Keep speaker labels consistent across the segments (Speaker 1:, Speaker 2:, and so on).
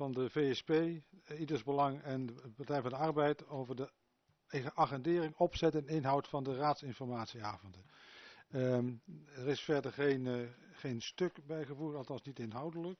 Speaker 1: van de VSP, Ieders Belang en de Partij van de Arbeid over de agendering, opzet en inhoud van de raadsinformatieavonden. Er is verder geen stuk bijgevoegd, althans niet inhoudelijk.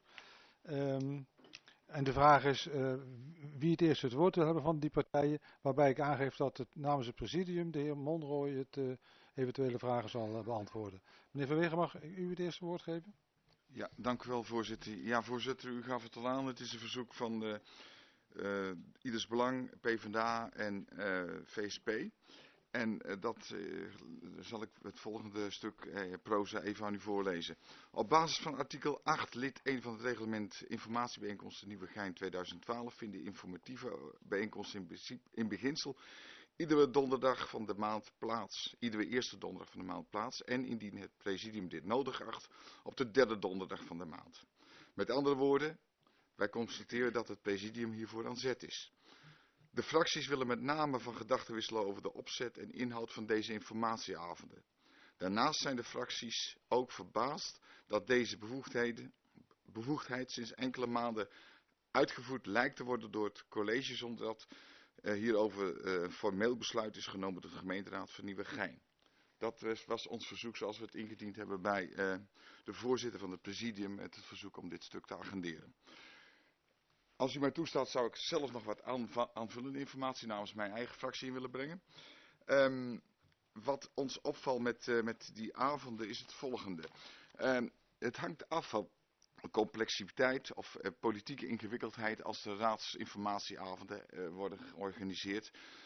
Speaker 1: En de vraag is wie het eerst het woord wil hebben van die partijen, waarbij ik aangeef dat het namens het presidium, de heer Monrooy, het eventuele vragen zal beantwoorden. Meneer Van Wegen, mag u het eerste woord geven?
Speaker 2: Ja, dank u wel, voorzitter. Ja, voorzitter, u gaf het al aan. Het is een verzoek van Ieders Belang, PvdA en VSP. En dat zal ik het volgende stuk proza even aan u voorlezen. Op basis van artikel 8 lid 1 van het reglement informatiebijeenkomsten Nieuwegein 2012 vinden informatieve bijeenkomsten in beginsel iedere donderdag van de maand plaats. Iedere eerste donderdag van de maand plaats. En indien het presidium dit nodig acht, op de derde donderdag van de maand. Met andere woorden, wij constateren dat het presidium hiervoor aan zet is. De fracties willen met name van gedachten wisselen over de opzet en inhoud van deze informatieavonden. Daarnaast zijn de fracties ook verbaasd dat deze bevoegdheid sinds enkele maanden uitgevoerd lijkt te worden door het college zonder dat hierover een formeel besluit is genomen door de gemeenteraad van Nieuwegein. Dat was ons verzoek zoals we het ingediend hebben bij de voorzitter van het presidium met het verzoek om dit stuk te agenderen. Als u mij toestaat zou ik zelf nog wat aanvullende informatie namens mijn eigen fractie in willen brengen. Wat ons opvalt met die avonden is het volgende. Het hangt af van complexiteit of politieke ingewikkeldheid als de raadsinformatieavonden worden georganiseerd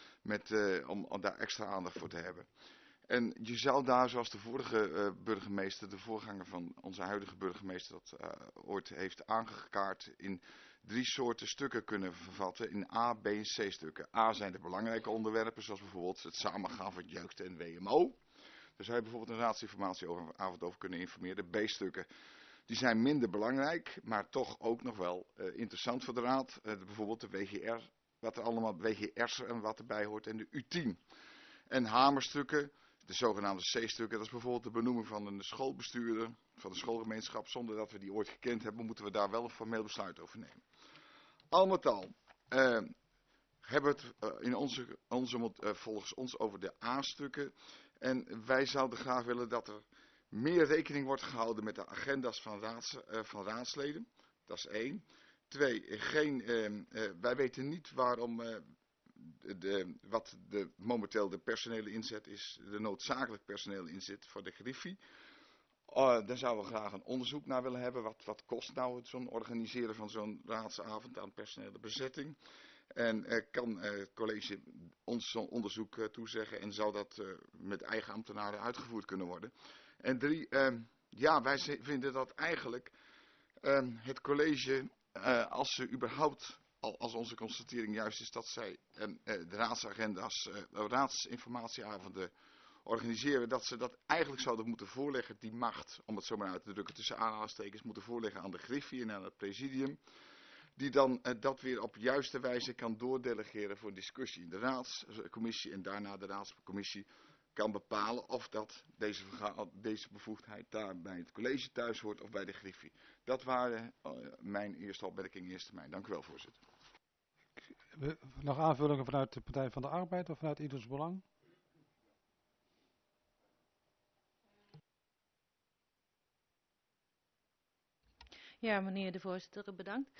Speaker 2: om daar extra aandacht voor te hebben. En je zou daar, zoals de vorige burgemeester, de voorganger van onze huidige burgemeester dat ooit heeft aangekaart, in 3 soorten stukken kunnen vervatten in A, B en C stukken. A zijn de belangrijke onderwerpen, zoals bijvoorbeeld het samengaan van jeugd en WMO. Daar zou je bijvoorbeeld een raadsinformatieavond over kunnen informeren. De B-stukken, die zijn minder belangrijk, maar toch ook nog wel interessant voor de raad. Bijvoorbeeld de WGR, wat er allemaal WGR's en wat erbij hoort en de U10. En hamerstukken, de zogenaamde C-stukken, dat is bijvoorbeeld de benoeming van een schoolbestuurder, van de schoolgemeenschap. Zonder dat we die ooit gekend hebben, moeten we daar wel een formeel besluit over nemen. Al met al hebben we het volgens ons over de A-stukken. En wij zouden graag willen dat er meer rekening wordt gehouden met de agenda's van raadsleden. Dat is 1. 2. Wij weten niet waarom wat momenteel de personele inzet is, de noodzakelijk personele inzet voor de Griffie. Daar zouden we graag een onderzoek naar willen hebben. Wat kost nou het zo'n organiseren van zo'n raadsavond aan personele bezetting? En kan het college ons zo'n onderzoek toezeggen en zou dat met eigen ambtenaren uitgevoerd kunnen worden? En 3, wij vinden dat eigenlijk het college, als ze überhaupt, als onze constatering juist is dat zij de raadsagenda's, raadsinformatieavonden organiseren, dat ze dat eigenlijk zouden moeten voorleggen, die macht, om het zo maar uit te drukken, tussen aanhalingstekens, moeten voorleggen aan de Griffie en aan het presidium, die dan dat weer op juiste wijze kan doordelegeren voor discussie in de raadscommissie en daarna de raadscommissie kan bepalen of dat deze bevoegdheid daar bij het college thuis hoort of bij de Griffie. Dat waren mijn eerste opmerkingen in eerste termijn. Dank u wel, voorzitter.
Speaker 1: Nog aanvullingen vanuit de Partij van de Arbeid of vanuit Ieders Belang?
Speaker 3: Ja, meneer de voorzitter, bedankt.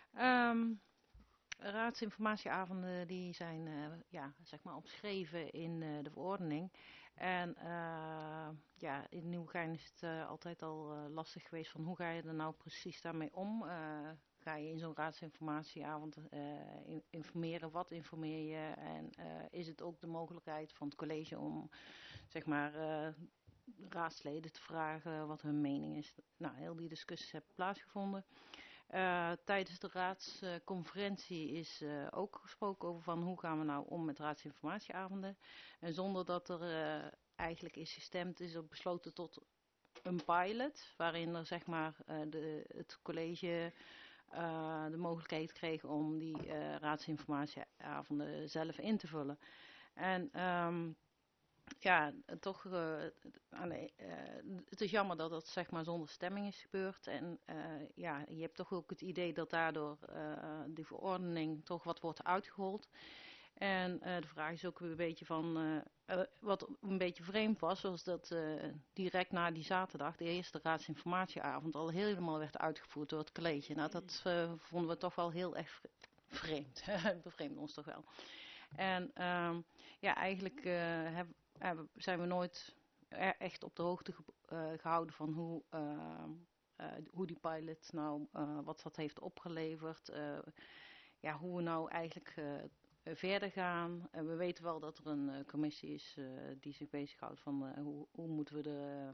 Speaker 3: Raadsinformatieavonden die zijn zeg maar omschreven in de verordening. En in Nieuwegein is het altijd al lastig geweest van hoe ga je er nou precies daarmee om? Ga je in zo'n raadsinformatieavond informeren? Wat informeer je? En is het ook de mogelijkheid van het college om zeg maar raadsleden te vragen wat hun mening is? Nou, heel die discussies hebben plaatsgevonden. Tijdens de raadsconferentie is ook gesproken over van hoe gaan we nou om met raadsinformatieavonden. En zonder dat er eigenlijk is gestemd, is er besloten tot een pilot. Waarin er zeg maar het college de mogelijkheid kreeg om die raadsinformatieavonden zelf in te vullen. En ja, toch, het is jammer dat dat zeg maar zonder stemming is gebeurd. En ja, je hebt toch ook het idee dat daardoor die verordening toch wat wordt uitgehold. En de vraag is ook weer een beetje van, wat een beetje vreemd was, was dat direct na die zaterdag, de eerste raadsinformatieavond, al helemaal werd uitgevoerd door het college. Nou, dat vonden we toch wel heel erg vreemd. Bevreemd ons toch wel. En ja, eigenlijk zijn we nooit echt op de hoogte gehouden van hoe die pilot nou, wat dat heeft opgeleverd. Ja, hoe we nou eigenlijk verder gaan. We weten wel dat er een commissie is die zich bezighoudt van hoe moeten we de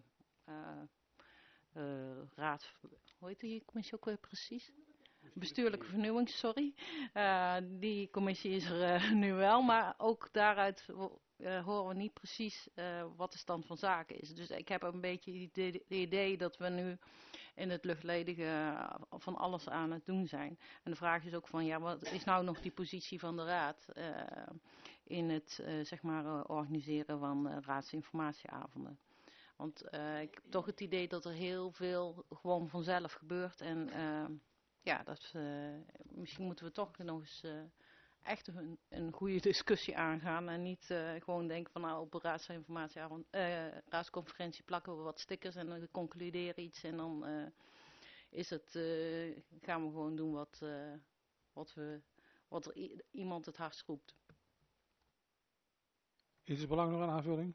Speaker 3: raad, hoe heet die commissie ook weer precies? Bestuurlijke vernieuwing, sorry. Die commissie is er nu wel, maar ook daaruit horen we niet precies wat de stand van zaken is. Dus ik heb een beetje het idee dat we nu in het luchtledige van alles aan het doen zijn. En de vraag is ook van, ja, wat is nou nog die positie van de raad in het zeg maar organiseren van raadsinformatieavonden? Want ik heb toch het idee dat er heel veel gewoon vanzelf gebeurt. En ja, misschien moeten we toch nog eens echt een goede discussie aangaan. En niet gewoon denken van nou op een raadsinformatieavond, raadsconferentie plakken we wat stickers en dan concluderen iets. En dan gaan we gewoon doen wat er iemand het hardst roept.
Speaker 1: Is het belang nog een aanvulling?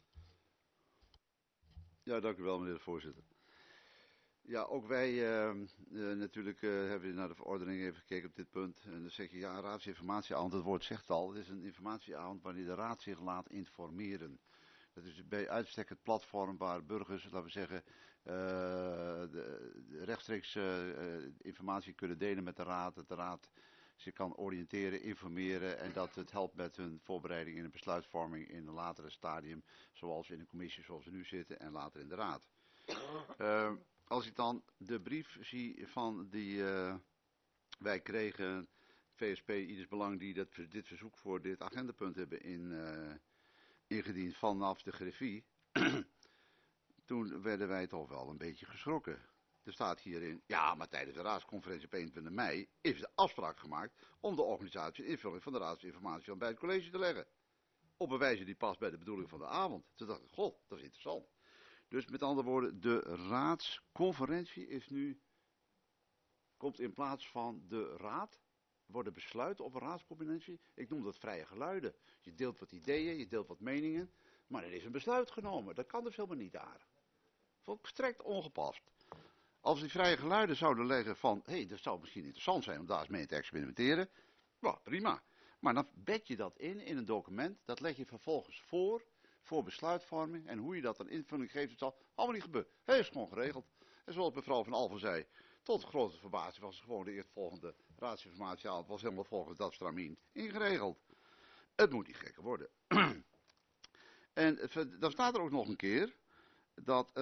Speaker 4: Ja, dank u wel, meneer de voorzitter. Ja, ook wij natuurlijk hebben naar de verordening even gekeken op dit punt. En dan zeg je, ja, raadsinformatieavond, het woord zegt al, het is een informatieavond wanneer de raad zich laat informeren. Dat is bij uitstek het platform waar burgers, laten we zeggen, rechtstreeks informatie kunnen delen met de raad. Dat de raad zich kan oriënteren, informeren en dat het helpt met hun voorbereiding in een besluitvorming in een latere stadium. Zoals in een commissie zoals we nu zitten en later in de raad. Als ik dan de brief zie van die wij kregen, VSP, Ieders Belang, die dit verzoek voor dit agendapunt hebben ingediend vanaf de greffie, toen werden wij toch wel een beetje geschrokken. Er staat hierin, ja, maar tijdens de raadsconferentie op 21 mei is de afspraak gemaakt om de organisatie en invulling van de raadsinformatie bij het college te leggen. Op een wijze die past bij de bedoeling van de avond. Toen dacht ik, god, dat is interessant. Dus met andere woorden, de raadsconferentie komt in plaats van de raad. Worden besluiten op een raadsconferentie. Ik noem dat vrije geluiden. Je deelt wat ideeën, je deelt wat meningen. Maar er is een besluit genomen. Dat kan dus helemaal niet daar. Volstrekt ongepast. Als die vrije geluiden zouden leggen van, hé, dat zou misschien interessant zijn om daar eens mee te experimenteren. Nou, prima. Maar dan bed je dat in een document. Dat leg je vervolgens voor besluitvorming. En hoe je dat dan invulling geeft, het zal allemaal niet gebeuren. Het is gewoon geregeld. En zoals mevrouw Van Alphen zei, tot grote verbazing was het gewoon de eerstvolgende raadsinformatieavond, was helemaal volgens dat stramien ingeregeld. Het moet niet gekker worden. En dan staat er ook nog een keer dat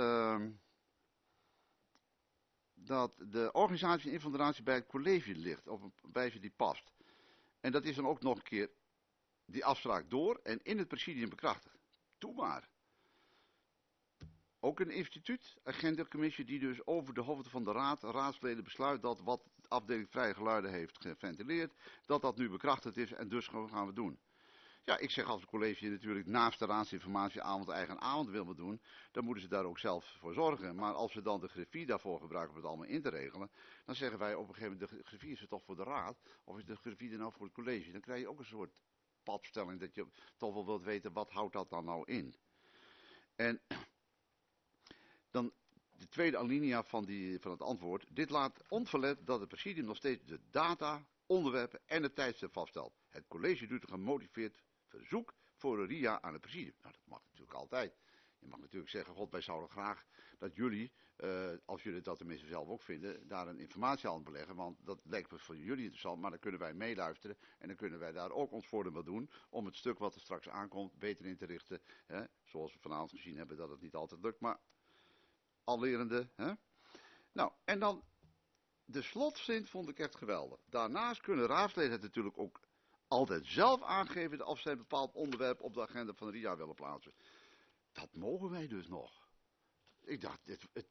Speaker 4: de organisatie en infiltratie bij het college ligt, op een wijze die past. En dat is dan ook nog een keer die afspraak door en in het presidium bekrachtigd. Doe maar. Ook een instituut, agendacommissie, die dus over de hoofden van de raadsleden besluit dat wat de afdeling vrije geluiden heeft geventileerd, dat dat nu bekrachtigd is en dus gaan we doen. Ja, ik zeg als het college natuurlijk naast de raadsinformatieavond eigen avond willen doen, dan moeten ze daar ook zelf voor zorgen. Maar als we dan de greffie daarvoor gebruiken om het allemaal in te regelen, dan zeggen wij op een gegeven moment, de greffie is er toch voor de raad, of is de greffie er nou voor het college? Dan krijg je ook een soort padstelling dat je toch wel wilt weten, wat houdt dat dan nou in? En dan de tweede alinea van het antwoord. Dit laat onverlet dat het presidium nog steeds de data, onderwerpen en het tijdstip vaststelt. Het college doet een gemotiveerd verzoek voor een RIA aan het presidium. Nou, dat mag natuurlijk altijd. Je mag natuurlijk zeggen, god, wij zouden graag dat jullie, als jullie dat tenminste zelf ook vinden, daar een informatie aan beleggen. Want dat lijkt me voor jullie interessant, maar dan kunnen wij meeluisteren. En dan kunnen wij daar ook ons voordeel bij doen om het stuk wat er straks aankomt beter in te richten. Hè? Zoals we vanavond gezien hebben dat het niet altijd lukt, maar al lerende. Hè? Nou, en dan de slotzin vond ik echt geweldig. Daarnaast kunnen raadsleden het natuurlijk ook altijd zelf aangeven of zij een bepaald onderwerp op de agenda van de RIA willen plaatsen. Dat mogen wij dus nog. Ik dacht,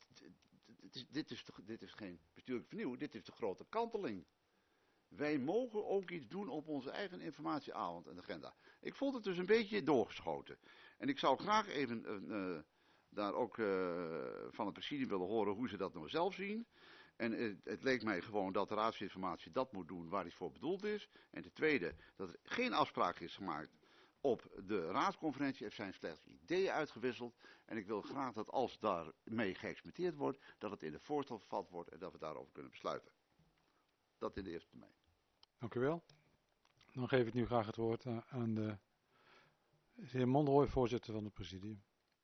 Speaker 4: dit is geen bestuurlijke vernieuwing, dit is de grote kanteling. Wij mogen ook iets doen op onze eigen informatieavond en agenda. Ik vond het dus een beetje doorgeschoten. En ik zou graag even daar ook van het presidium willen horen hoe ze dat nou zelf zien. En het leek mij gewoon dat de raadsinformatie dat moet doen waar die voor bedoeld is. En ten tweede, dat er geen afspraak is gemaakt op de raadsconferentie. Er zijn slechts ideeën uitgewisseld. En ik wil graag dat als daarmee geëxperimenteerd wordt, dat het in de voorstel vervat wordt en dat we daarover kunnen besluiten. Dat in de eerste termijn.
Speaker 1: Dank u wel. Dan geef ik nu graag het woord aan de heer Monrooy, voorzitter van het presidium.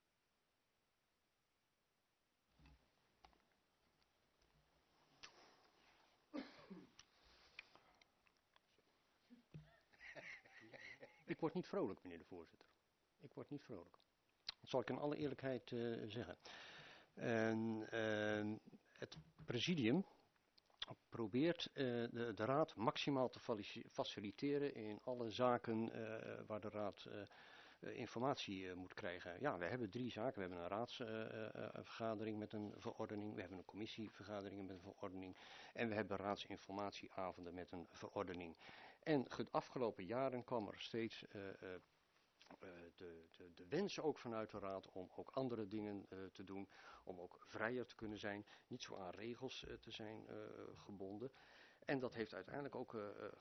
Speaker 5: Ik word niet vrolijk, meneer de voorzitter. Ik word niet vrolijk. Dat zal ik in alle eerlijkheid zeggen. En het presidium probeert de raad maximaal te faciliteren in alle zaken waar de raad informatie moet krijgen. Ja, we hebben 3 zaken. We hebben een raadsvergadering met een verordening. We hebben een commissievergadering met een verordening. En we hebben raadsinformatieavonden met een verordening. En de afgelopen jaren kwam er steeds de wens ook vanuit de raad om ook andere dingen te doen. Om ook vrijer te kunnen zijn. Niet zo aan regels te zijn gebonden. En dat heeft uiteindelijk ook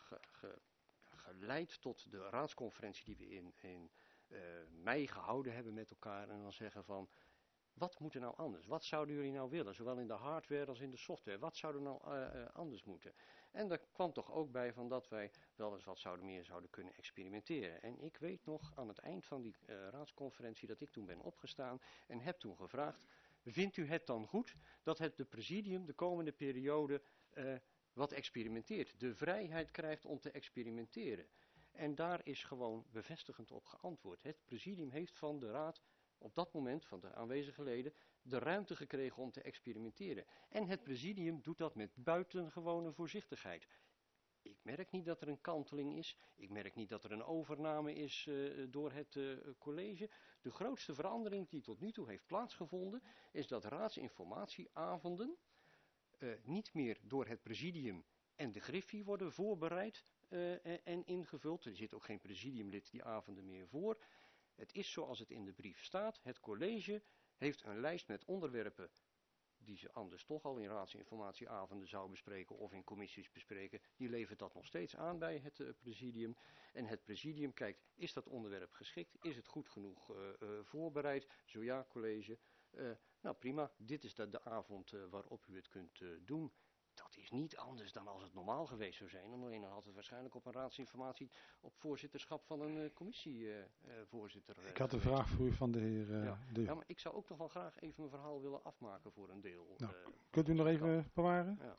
Speaker 5: geleid tot de raadsconferentie die we in mei gehouden hebben met elkaar. En dan zeggen van, wat moet er nou anders? Wat zouden jullie nou willen? Zowel in de hardware als in de software. Wat zou er nou anders moeten? En daar kwam toch ook bij van dat wij wel eens wat meer zouden kunnen experimenteren. En ik weet nog aan het eind van die raadsconferentie dat ik toen ben opgestaan en heb toen gevraagd, vindt u het dan goed dat het de presidium de komende periode wat experimenteert? De vrijheid krijgt om te experimenteren. En daar is gewoon bevestigend op geantwoord. Het presidium heeft van de raad op dat moment, van de aanwezige leden, de ruimte gekregen om te experimenteren. En het presidium doet dat met buitengewone voorzichtigheid. Ik merk niet dat er een kanteling is. Ik merk niet dat er een overname is door het college. De grootste verandering die tot nu toe heeft plaatsgevonden, is dat raadsinformatieavonden niet meer door het presidium en de Griffie worden voorbereid en ingevuld. Er zit ook geen presidiumlid die avonden meer voor. Het is zoals het in de brief staat. Het college heeft een lijst met onderwerpen die ze anders toch al in raadsinformatieavonden zou bespreken of in commissies bespreken. Die levert dat nog steeds aan bij het presidium. En het presidium kijkt, is dat onderwerp geschikt? Is het goed genoeg voorbereid? Zo ja, college. Nou prima, dit is de avond waarop u het kunt doen. Dat is niet anders dan als het normaal geweest zou zijn. Alleen dan had het waarschijnlijk op een raadsinformatie op voorzitterschap van een commissievoorzitter.
Speaker 1: Ik had een vraag voor u van de heer De Jong.
Speaker 5: Ja, maar ik zou ook nog wel graag even mijn verhaal willen afmaken voor een deel.
Speaker 1: Nou, kunt u nog even bewaren?
Speaker 5: Ja.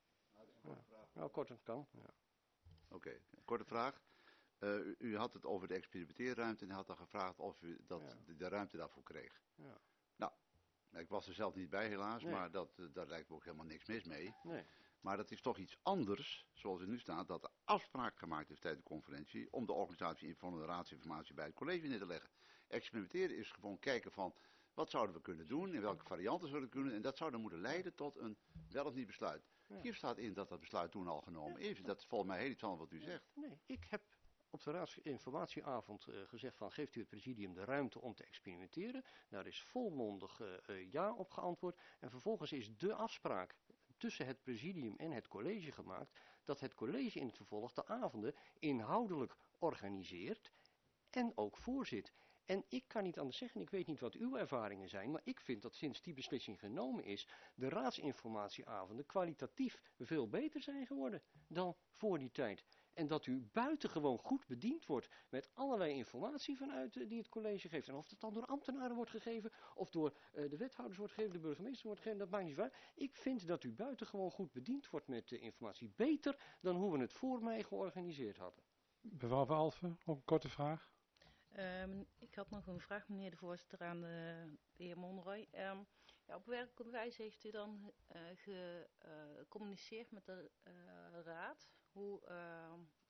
Speaker 5: Nou, kort het kan. Ja.
Speaker 4: Oké, korte vraag. U had het over de experimenteerruimte en had dan gevraagd of u de ruimte daarvoor kreeg.
Speaker 5: Ja.
Speaker 4: Nou, ik was er zelf niet bij helaas,
Speaker 5: Nee.
Speaker 4: maar daar lijkt me ook helemaal niks mis mee.
Speaker 5: Nee.
Speaker 4: Maar dat is toch iets anders, zoals het nu staat, dat er afspraak gemaakt is tijdens de conferentie om de organisatie van de raadsinformatie bij het college neer te leggen. Experimenteren is gewoon kijken van, wat zouden we kunnen doen, in welke varianten zouden we kunnen, en dat zou dan moeten leiden tot een wel of niet besluit.
Speaker 5: Ja.
Speaker 4: Hier staat in dat dat besluit toen al genomen is. Dat is volgens mij heel iets anders wat u zegt.
Speaker 5: Nee, ik heb op de raadsinformatieavond gezegd van geeft u het presidium de ruimte om te experimenteren. Daar is volmondig ja op geantwoord. En vervolgens is de afspraak tussen het presidium en het college gemaakt dat het college in het vervolg de avonden inhoudelijk organiseert en ook voorzit. En ik kan niet anders zeggen, ik weet niet wat uw ervaringen zijn, maar ik vind dat sinds die beslissing genomen is, de raadsinformatieavonden kwalitatief veel beter zijn geworden dan voor die tijd. En dat u buitengewoon goed bediend wordt met allerlei informatie vanuit die het college geeft. En of dat dan door ambtenaren wordt gegeven, of door de wethouders wordt gegeven, de burgemeester wordt gegeven, dat maakt niet waar. Ik vind dat u buitengewoon goed bediend wordt met informatie. Beter dan hoe we het voor mij georganiseerd hadden.
Speaker 1: Mevrouw Van Alphen, ook een korte vraag.
Speaker 3: Ik had nog een vraag, meneer de voorzitter, aan de heer Monrooy. Op welke wijze heeft u dan gecommuniceerd met de raad? Hoe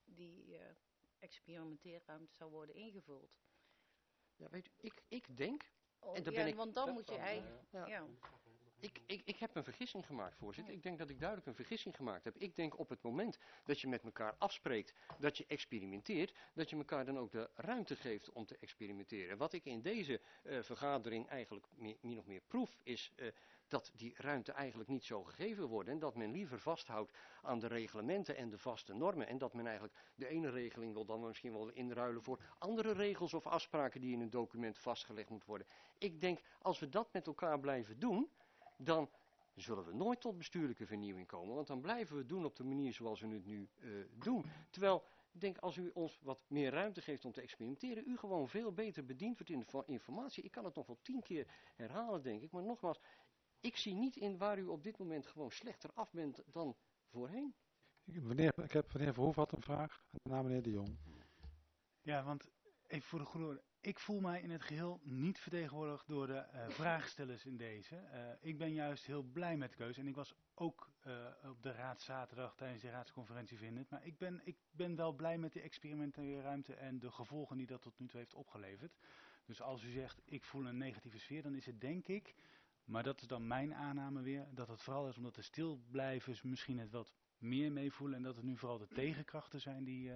Speaker 3: die experimenteerruimte zou worden ingevuld.
Speaker 5: Ja, weet u, ik denk,
Speaker 3: Oh,
Speaker 5: en daar
Speaker 3: ja,
Speaker 5: ben ik...
Speaker 3: want dan moet je eigenlijk...
Speaker 5: Ja.
Speaker 3: Ja.
Speaker 5: Ik heb een vergissing gemaakt, voorzitter. Ik denk dat ik duidelijk een vergissing gemaakt heb. Ik denk op het moment dat je met elkaar afspreekt dat je experimenteert, dat je elkaar dan ook de ruimte geeft om te experimenteren. En wat ik in deze vergadering eigenlijk min of meer proef, is dat die ruimte eigenlijk niet zo gegeven wordt. En dat men liever vasthoudt aan de reglementen en de vaste normen. En dat men eigenlijk de ene regeling wil dan misschien wel inruilen voor andere regels of afspraken die in een document vastgelegd moeten worden. Ik denk, als we dat met elkaar blijven doen, dan zullen we nooit tot bestuurlijke vernieuwing komen. Want dan blijven we het doen op de manier zoals we het nu doen. Terwijl, ik denk, als u ons wat meer ruimte geeft om te experimenteren, u gewoon veel beter bediend wordt in de informatie. Ik kan het nog wel 10 keer herhalen, denk ik. Maar nogmaals, ik zie niet in waar u op dit moment gewoon slechter af bent dan voorheen.
Speaker 1: Meneer Verhoeven had een vraag. Daarna meneer De Jong.
Speaker 6: Ja, want even voor de goede orde. Ik voel mij in het geheel niet vertegenwoordigd door de vraagstellers in deze. Ik ben juist heel blij met de keuze. En ik was ook op de raadszaterdag tijdens de raadsconferentie vindend. Maar ik ben wel blij met de experimentele ruimte en de gevolgen die dat tot nu toe heeft opgeleverd. Dus als u zegt, ik voel een negatieve sfeer, dan is het denk ik, maar dat is dan mijn aanname weer, dat het vooral is omdat de stilblijvers misschien het wat meer meevoelen. En dat het nu vooral de tegenkrachten zijn die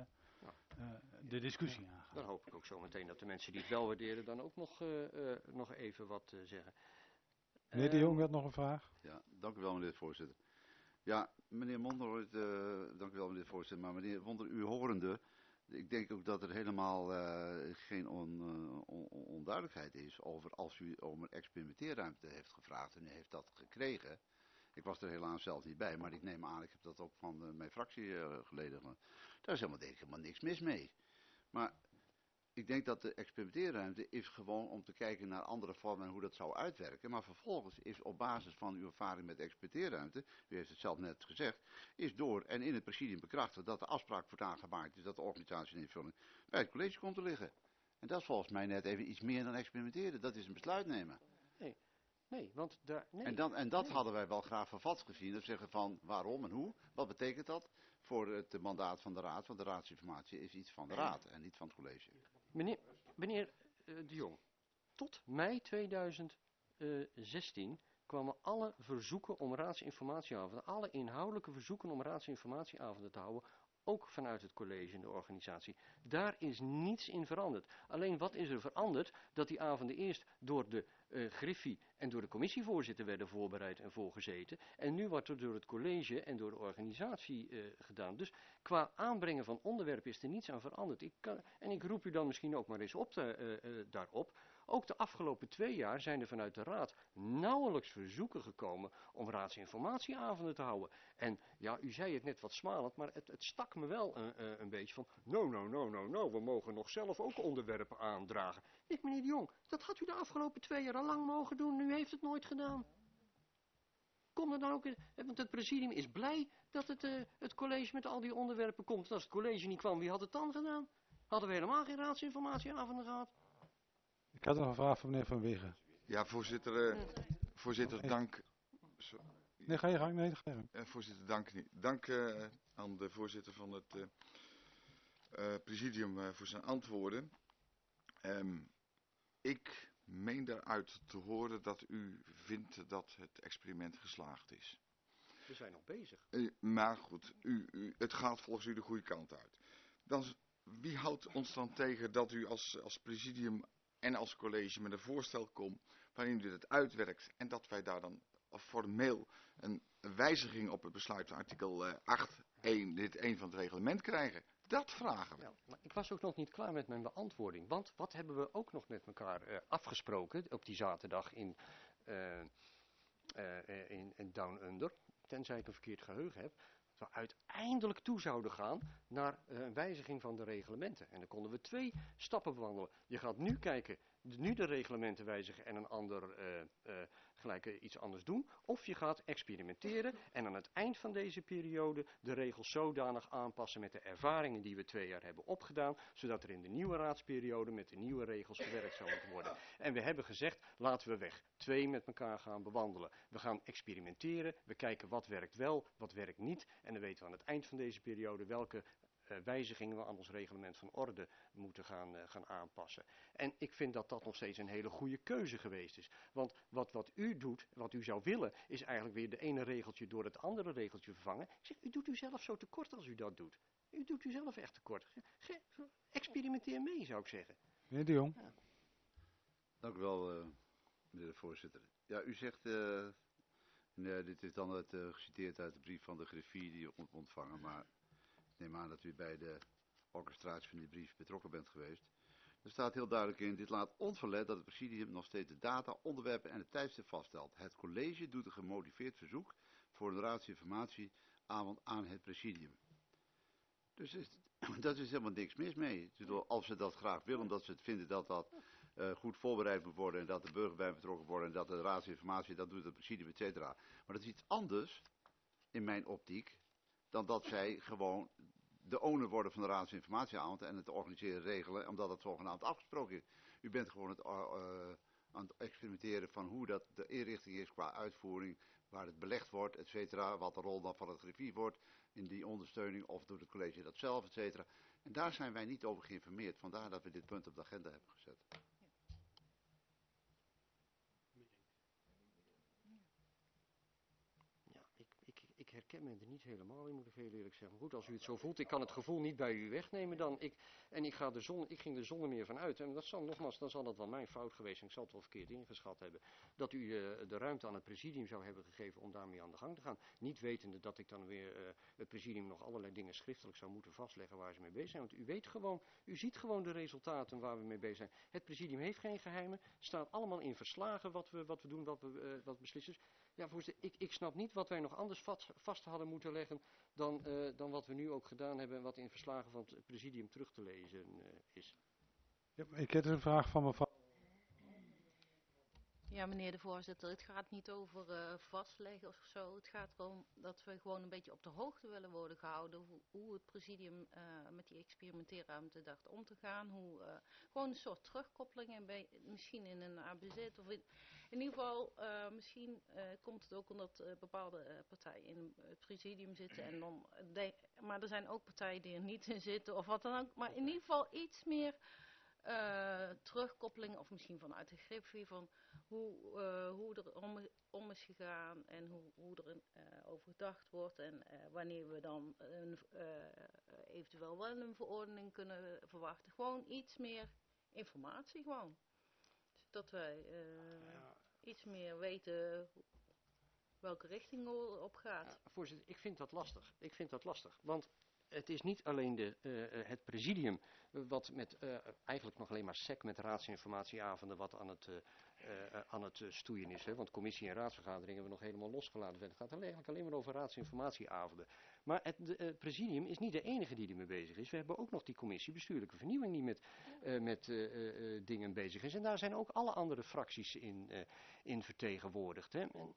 Speaker 6: de discussie aangaan.
Speaker 5: Dan hoop ik ook zo meteen dat de mensen die het wel waarderen dan ook nog even wat zeggen.
Speaker 1: Meneer De Jong had nog een vraag.
Speaker 4: Ja, dank u wel, meneer de voorzitter. Ja, meneer Monder, dank u wel, meneer de voorzitter. Maar meneer Monder, u horende, ik denk ook dat er helemaal geen onduidelijkheid is over als u om een experimenteerruimte heeft gevraagd en u heeft dat gekregen. Ik was er helaas zelf niet bij, maar ik neem aan, ik heb dat ook van mijn fractiegeleden. Daar is denk ik helemaal niks mis mee. Maar ik denk dat de experimenteerruimte is gewoon om te kijken naar andere vormen en hoe dat zou uitwerken. Maar vervolgens is op basis van uw ervaring met de experimenteerruimte, u heeft het zelf net gezegd, is door en in het presidium bekrachtigd dat de afspraak wordt aangemaakt is dat de organisatie en invulling bij het college komt te liggen. En dat is volgens mij net even iets meer dan experimenteren. Dat is een besluit nemen.
Speaker 5: Nee, want daar... Nee,
Speaker 4: en dat hadden wij wel graag vervat gezien. Dat zeggen van waarom en hoe. Wat betekent dat voor het mandaat van de raad? Want de raadsinformatie is iets van de raad en niet van het college.
Speaker 5: Meneer De Jong, tot mei 2016 kwamen alle verzoeken om raadsinformatieavonden, alle inhoudelijke verzoeken om raadsinformatieavonden te houden, ook vanuit het college en de organisatie. Daar is niets in veranderd. Alleen wat is er veranderd? Dat die avonden eerst door de Griffie en door de commissievoorzitter werden voorbereid en voorgezeten. En nu wordt er door het college en door de organisatie gedaan. Dus qua aanbrengen van onderwerpen is er niets aan veranderd. Ik roep u dan misschien ook maar eens op daarop. Ook de afgelopen 2 jaar zijn er vanuit de raad nauwelijks verzoeken gekomen om raadsinformatieavonden te houden. En ja, u zei het net wat smalend, maar het stak me wel een beetje van, no, we mogen nog zelf ook onderwerpen aandragen. Meneer De Jong, dat had u de afgelopen 2 jaar al lang mogen doen, nu heeft het nooit gedaan. Kom er dan ook, want het presidium is blij dat het college met al die onderwerpen komt. En als het college niet kwam, wie had het dan gedaan? Hadden we helemaal geen raadsinformatieavonden gehad?
Speaker 1: Ik had nog een vraag van meneer Van Wiggen.
Speaker 2: Ja, voorzitter, dank.
Speaker 1: Nee, ga je gang. Nee, ga je gang.
Speaker 2: Voorzitter, dank aan de voorzitter van het presidium voor zijn antwoorden. Ik meen daaruit te horen dat u vindt dat het experiment geslaagd is.
Speaker 5: We zijn nog bezig.
Speaker 2: Maar goed, het gaat volgens u de goede kant uit. Wie houdt ons dan tegen dat u als presidium en als college met een voorstel komt waarin u het uitwerkt en dat wij daar dan formeel een wijziging op het besluit van artikel 8.1 dit 1 van het reglement krijgen? Dat vragen we.
Speaker 5: Ja, maar ik was ook nog niet klaar met mijn beantwoording. Want wat hebben we ook nog met elkaar afgesproken op die zaterdag in Down Under, tenzij ik een verkeerd geheugen heb, dat we uiteindelijk toe zouden gaan naar een wijziging van de reglementen. En dan konden we 2 stappen bewandelen. Je gaat nu kijken, nu de reglementen wijzigen en een ander gelijk iets anders doen. Of je gaat experimenteren en aan het eind van deze periode de regels zodanig aanpassen met de ervaringen die we 2 jaar hebben opgedaan, zodat er in de nieuwe raadsperiode met de nieuwe regels gewerkt zou moeten worden. En we hebben gezegd, laten we weg 2 met elkaar gaan bewandelen. We gaan experimenteren, we kijken wat werkt wel, wat werkt niet. En dan weten we aan het eind van deze periode welke wijzigingen aan ons reglement van orde moeten gaan aanpassen. En ik vind dat dat nog steeds een hele goede keuze geweest is. Want wat u doet, wat u zou willen, is eigenlijk weer de ene regeltje door het andere regeltje vervangen. Ik zeg, u doet u zelf zo tekort als u dat doet. U doet u zelf echt tekort. Experimenteer mee, zou ik zeggen.
Speaker 1: Meneer de Jong.
Speaker 5: Ja.
Speaker 4: Dank u wel, meneer de voorzitter. Ja, u zegt, dit is dan geciteerd uit de brief van de griffier die u moet ontvangen, maar ik neem aan dat u bij de orchestratie van die brief betrokken bent geweest. Er staat heel duidelijk in, dit laat onverlet dat het presidium nog steeds de data, onderwerpen en het tijdstip vaststelt. Het college doet een gemotiveerd verzoek voor een raadsinformatieavond aan het presidium. Dus dat is helemaal niks mis mee. Ik bedoel, als ze dat graag willen, omdat ze het vinden dat dat goed voorbereid moet worden en dat de burger bij betrokken wordt en dat de raadsinformatie, dat doet het presidium, et cetera. Maar dat is iets anders, in mijn optiek, dan dat zij gewoon de owner worden van de raadsinformatieavond en het organiseren regelen, omdat het zogenaamd afgesproken is. U bent gewoon aan het experimenteren van hoe dat de inrichting is qua uitvoering, waar het belegd wordt, et cetera, wat de rol dan van het griffier wordt in die ondersteuning, of doet het college dat zelf, et cetera. En daar zijn wij niet over geïnformeerd, vandaar dat we dit punt op de agenda hebben gezet.
Speaker 5: Ja, ik herken me er niet helemaal in, moet ik heel eerlijk zeggen. Goed, als u het zo voelt, ik kan het gevoel niet bij u wegnemen dan. Ik ging er zonder meer van uit. En dat zal nogmaals, dan zal dat wel mijn fout geweest zijn. Ik zal het wel verkeerd ingeschat hebben. Dat u de ruimte aan het presidium zou hebben gegeven om daarmee aan de gang te gaan. Niet wetende dat ik dan weer het presidium nog allerlei dingen schriftelijk zou moeten vastleggen waar ze mee bezig zijn. Want u weet gewoon, u ziet gewoon de resultaten waar we mee bezig zijn. Het presidium heeft geen geheimen. Staat allemaal in verslagen wat we doen, wat beslissen. Ja, voorzitter, ik snap niet wat wij nog anders vast hadden moeten leggen dan wat we nu ook gedaan hebben en wat in verslagen van het presidium terug te lezen is.
Speaker 1: Ja, ik heb een vraag van mevrouw.
Speaker 3: Ja, meneer de voorzitter, het gaat niet over vastleggen of zo. Het gaat erom dat we gewoon een beetje op de hoogte willen worden gehouden hoe het presidium met die experimenteerruimte dacht om te gaan. Gewoon een soort terugkoppeling en misschien in een ABZ of in ieder geval, misschien komt het ook omdat bepaalde partijen in het presidium zitten. En dan maar er zijn ook partijen die er niet in zitten of wat dan ook. Maar in ieder geval iets meer terugkoppeling of misschien vanuit de griffier van hoe er om is gegaan en hoe er over gedacht wordt en wanneer we dan eventueel wel een verordening kunnen verwachten. Gewoon iets meer informatie gewoon. Zodat wij iets meer weten welke richting er op gaat.
Speaker 5: Voorzitter, ik vind dat lastig. Want het is niet alleen het presidium wat met eigenlijk nog alleen maar SEC met raadsinformatieavonden wat aan het stoeien is. Hè? Want commissie- en raadsvergaderingen hebben we nog helemaal losgelaten. Het gaat eigenlijk alleen maar over raadsinformatieavonden. Maar het presidium is niet de enige die ermee bezig is. We hebben ook nog die commissie bestuurlijke vernieuwing die met dingen bezig is. En daar zijn ook alle andere fracties in vertegenwoordigd. Hè? En,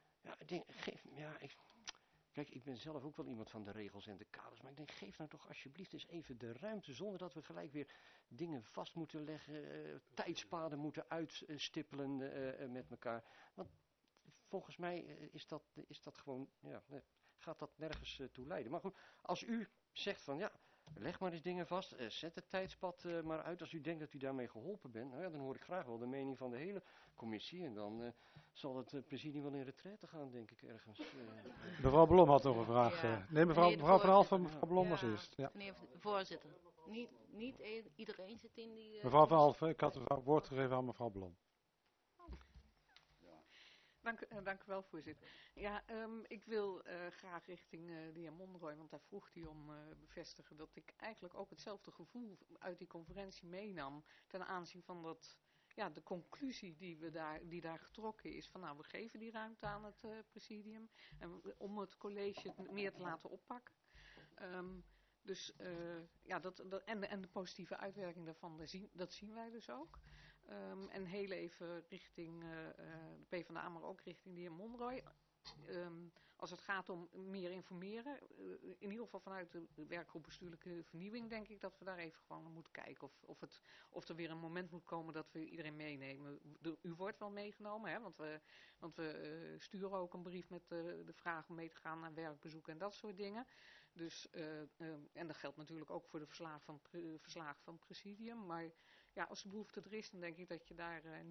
Speaker 5: kijk, ik ben zelf ook wel iemand van de regels en de kaders, maar ik denk, geef nou toch alsjeblieft eens even de ruimte, zonder dat we gelijk weer dingen vast moeten leggen, tijdspaden moeten uitstippelen met elkaar. Want volgens mij is dat gewoon, gaat dat nergens toe leiden. Maar goed, als u zegt van ja, leg maar eens dingen vast, zet het tijdspad maar uit als u denkt dat u daarmee geholpen bent. Nou ja, dan hoor ik graag wel de mening van de hele commissie en dan zal het presidium wel in retraite gaan, denk ik, ergens.
Speaker 1: Mevrouw Blom had nog een vraag.
Speaker 3: Ja.
Speaker 1: Nee, mevrouw Van Alphen, mevrouw Blom was eerst. Ja.
Speaker 3: Meneer de voorzitter, niet iedereen zit in die...
Speaker 1: Mevrouw Van Alphen, ik had het woord gegeven aan mevrouw Blom.
Speaker 7: Dank u wel, voorzitter. Ja, ik wil graag richting de heer Monroy, want daar vroeg hij om bevestigen dat ik eigenlijk ook hetzelfde gevoel uit die conferentie meenam ten aanzien van de conclusie die daar getrokken is. Van nou, we geven die ruimte aan het presidium om het college het meer te laten oppakken. En de positieve uitwerking daarvan, dat zien wij dus ook. En heel even richting de PvdA, maar ook richting de heer Monroy. Als het gaat om meer informeren, in ieder geval vanuit de werkgroep bestuurlijke vernieuwing, denk ik dat we daar even gewoon naar moeten kijken. Of er weer een moment moet komen dat we iedereen meenemen. U wordt wel meegenomen, hè, want we sturen ook een brief met de vraag om mee te gaan naar werkbezoeken en dat soort dingen. Dus, en dat geldt natuurlijk ook voor de verslagen van het presidium. Maar ja, als de behoefte er is, dan denk ik dat je daar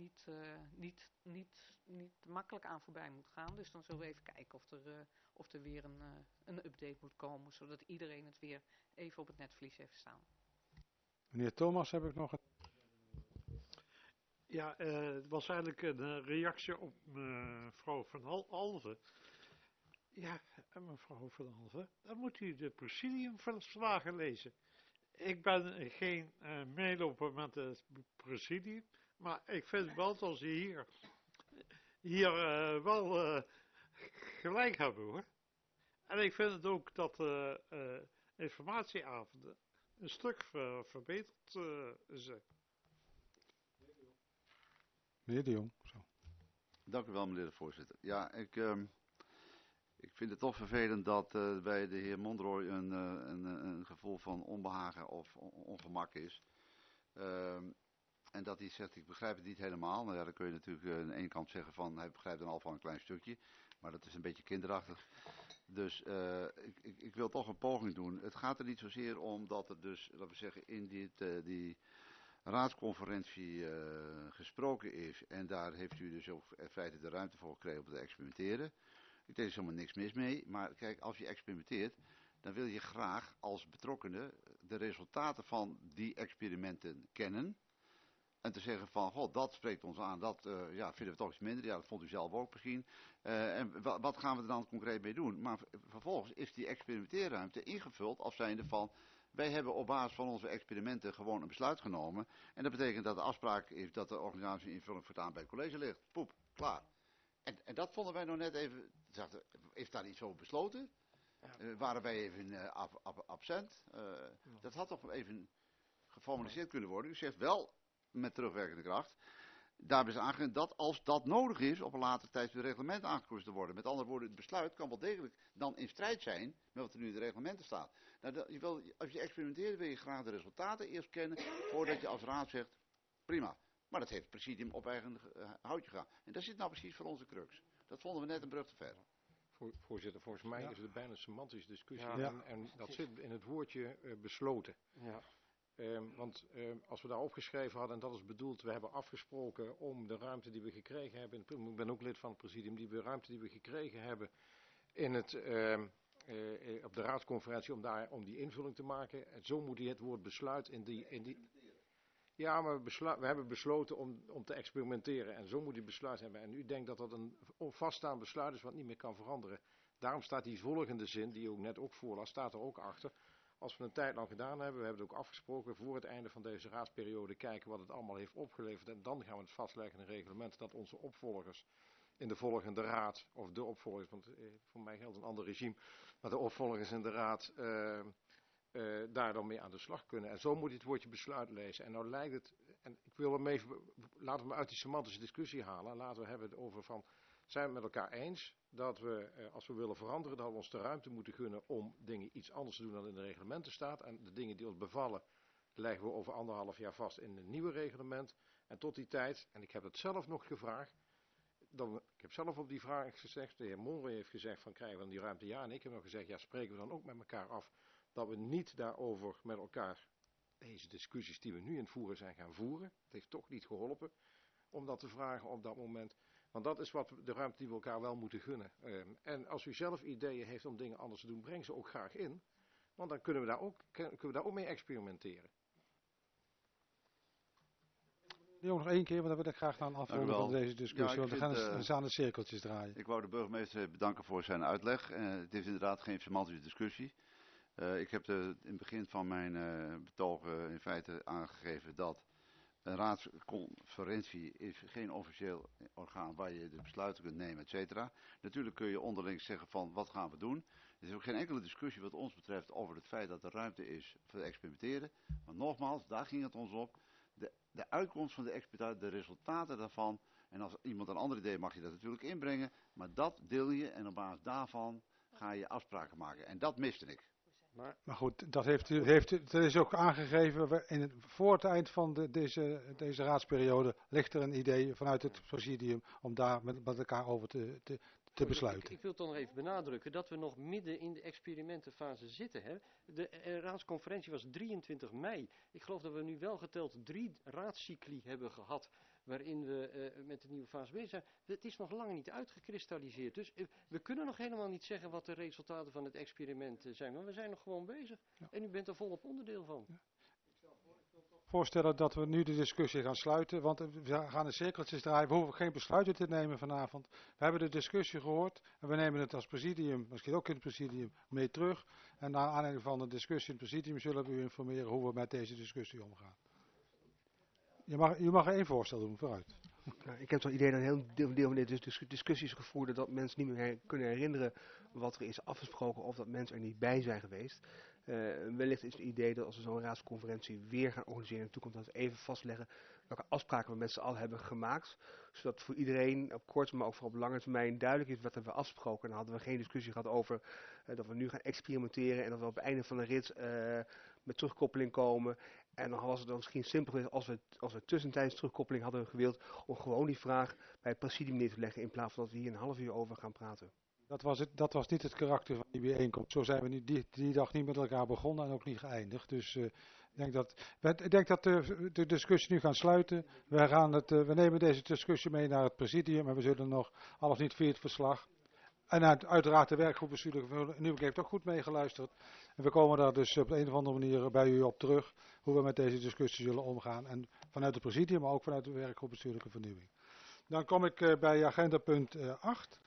Speaker 7: niet makkelijk aan voorbij moet gaan. Dus dan zullen we even kijken of er weer een update moet komen, zodat iedereen het weer even op het netvlies heeft staan.
Speaker 1: Meneer Thomas, heb ik nog een...
Speaker 8: Ja, het was eigenlijk een reactie op mevrouw Van Alve. Ja, mevrouw Van Alve, dan moet u de presidiumverslagen lezen. Ik ben geen meeloper met het presidium, maar ik vind wel dat ze hier wel gelijk hebben, hoor. En ik vind het ook dat informatieavonden een stuk verbeterd zijn.
Speaker 1: Meneer De Jong. Zo.
Speaker 4: Dank u wel, meneer de voorzitter. Ja, ik vind het toch vervelend dat bij de heer Monroy een gevoel van onbehagen of ongemak is. En dat hij zegt, ik begrijp het niet helemaal. Nou ja, dan kun je natuurlijk aan de ene kant zeggen van, hij begrijpt dan al van een klein stukje. Maar dat is een beetje kinderachtig. Dus ik wil toch een poging doen. Het gaat er niet zozeer om dat er dus, laten we zeggen, in die raadsconferentie gesproken is. En daar heeft u dus ook in feite de ruimte voor gekregen om te experimenteren. Ik denk er is helemaal niks mis mee. Maar kijk, als je experimenteert, dan wil je graag als betrokkenen de resultaten van die experimenten kennen. En te zeggen van, god, dat spreekt ons aan, dat vinden we toch iets minder. Ja, dat vond u zelf ook misschien. En wat gaan we er dan concreet mee doen? Maar vervolgens is die experimenteerruimte ingevuld als zijnde van, wij hebben op basis van onze experimenten gewoon een besluit genomen. En dat betekent dat de afspraak is dat de organisatieinvulling voortaan bij het college ligt. Poep, klaar. En dat vonden wij nog net even, is daar iets over besloten? Waren wij even absent? Dat had toch even geformaliseerd kunnen worden. U zegt wel met terugwerkende kracht. Daarbij is aangegeven dat als dat nodig is, op een later tijdstip het reglement aangekozen te worden. Met andere woorden, het besluit kan wel degelijk dan in strijd zijn met wat er nu in de reglementen staat. Nou, als je experimenteert wil je graag de resultaten eerst kennen, voordat je als raad zegt, prima. Maar dat heeft het presidium op eigen houtje gaan. En dat zit nou precies voor onze crux. Dat vonden we net een brug te ver.
Speaker 9: Voorzitter, volgens mij is het bijna een semantische discussie.
Speaker 1: Ja.
Speaker 9: En dat zit in het woordje besloten.
Speaker 5: Ja.
Speaker 9: Want als we daar opgeschreven hadden, en dat is bedoeld, we hebben afgesproken om de ruimte die we gekregen hebben, ik ben ook lid van het presidium, die ruimte die we gekregen hebben in op de raadsconferentie om die invulling te maken. En zo moet het woord besluit in die ja, maar we hebben besloten om te experimenteren en zo moet die besluit hebben. En u denkt dat dat een vaststaand besluit is wat niet meer kan veranderen. Daarom staat die volgende zin, die u ook net ook voorlas, staat er ook achter. Als we een tijd lang gedaan hebben, we hebben het ook afgesproken voor het einde van deze raadsperiode kijken wat het allemaal heeft opgeleverd. En dan gaan we het vastleggen in een reglement dat onze opvolgers in de volgende raad, of de opvolgers, want voor mij geldt een ander regime, maar de opvolgers in de raad daar dan mee aan de slag kunnen. En zo moet je het woordje besluit lezen. En nou lijkt het, en ik wil hem even, laten we uit die semantische discussie halen, laten we hebben het over van, zijn we het met elkaar eens dat we, als we willen veranderen, dat we ons de ruimte moeten gunnen om dingen iets anders te doen dan in de reglementen staat. En de dingen die ons bevallen, leggen we over 1,5 jaar vast in een nieuwe reglement. En tot die tijd, en ik heb het zelf nog gevraagd, ik heb zelf op die vraag gezegd, de heer Monroy heeft gezegd van krijgen we dan die ruimte? Ja, en ik heb nog gezegd, ja, spreken we dan ook met elkaar af dat we niet daarover met elkaar deze discussies die we nu in het voeren zijn gaan voeren. Het heeft toch niet geholpen om dat te vragen op dat moment. Want dat is wat de ruimte die we elkaar wel moeten gunnen. En als u zelf ideeën heeft om dingen anders te doen, breng ze ook graag in. Want dan kunnen we daar ook mee experimenteren.
Speaker 1: Nog 1 keer, want dan wil ik graag naar een afronding van deze discussie. Want we gaan aan de cirkeltjes draaien.
Speaker 4: Ik wou de burgemeester bedanken voor zijn uitleg. Het is inderdaad geen semantische discussie. Ik heb in het begin van mijn betoog in feite aangegeven dat een raadsconferentie is geen officieel orgaan waar je de besluiten kunt nemen, et cetera. Natuurlijk kun je onderling zeggen van wat gaan we doen. Er is ook geen enkele discussie wat ons betreft over het feit dat er ruimte is voor het experimenteren. Maar nogmaals, daar ging het ons op. De uitkomst van de experimenten, de resultaten daarvan. En als iemand een ander idee mag je dat natuurlijk inbrengen. Maar dat deel je en op basis daarvan ga je afspraken maken. En dat miste ik.
Speaker 1: Maar goed, dat is ook aangegeven. Voor het eind van deze raadsperiode ligt er een idee vanuit het presidium om daar met elkaar over te te besluiten.
Speaker 5: Ik wil toch nog even benadrukken dat we nog midden in de experimentenfase zitten. Hè? De raadsconferentie was 23 mei. Ik geloof dat we nu wel geteld 3 raadscycli hebben gehad waarin we met de nieuwe fase bezig zijn. Het is nog lang niet uitgekristalliseerd. Dus we kunnen nog helemaal niet zeggen wat de resultaten van het experiment zijn. Maar we zijn nog gewoon bezig.
Speaker 1: Ja.
Speaker 5: En u bent er volop onderdeel van.
Speaker 1: Ja. Voorstellen dat we nu de discussie gaan sluiten, want we gaan in cirkeltjes draaien. We hoeven geen besluiten te nemen vanavond. We hebben de discussie gehoord en we nemen het als presidium, misschien ook in het presidium, mee terug. En naar aanleiding van de discussie in het presidium zullen we u informeren hoe we met deze discussie omgaan. U mag er één voorstel doen, vooruit.
Speaker 10: Nou, ik heb toch het idee dat een heel deel van deze discussies gevoerd dat mensen niet meer kunnen herinneren wat er is afgesproken of dat mensen er niet bij zijn geweest. Wellicht is het idee dat als we zo'n raadsconferentie weer gaan organiseren in de toekomst, dat we even vastleggen welke afspraken we met z'n allen hebben gemaakt. Zodat voor iedereen op korte, maar ook voor op lange termijn duidelijk is wat hebben we afgesproken. En dan hadden we geen discussie gehad over dat we nu gaan experimenteren en dat we op het einde van de rit met terugkoppeling komen. En dan was het dan misschien simpel geweest als we tussentijds terugkoppeling hadden gewild om gewoon die vraag bij het presidium neer te leggen in plaats van dat we hier een half uur over gaan praten.
Speaker 1: Dat was niet het karakter van die bijeenkomst. Zo zijn we die dag niet met elkaar begonnen en ook niet geëindigd. Dus ik denk dat de discussie nu gaan sluiten. We nemen deze discussie mee naar het presidium en we zullen nog, al of niet via het verslag. En uiteraard de werkgroep bestuurlijke vervulling. Nieuwkerk heeft ook goed meegeluisterd. En we komen daar dus op de een of andere manier bij u op terug. Hoe we met deze discussie zullen omgaan. En vanuit het presidium, maar ook vanuit de werkgroep bestuurlijke vernieuwing. Dan kom ik bij agenda punt 8.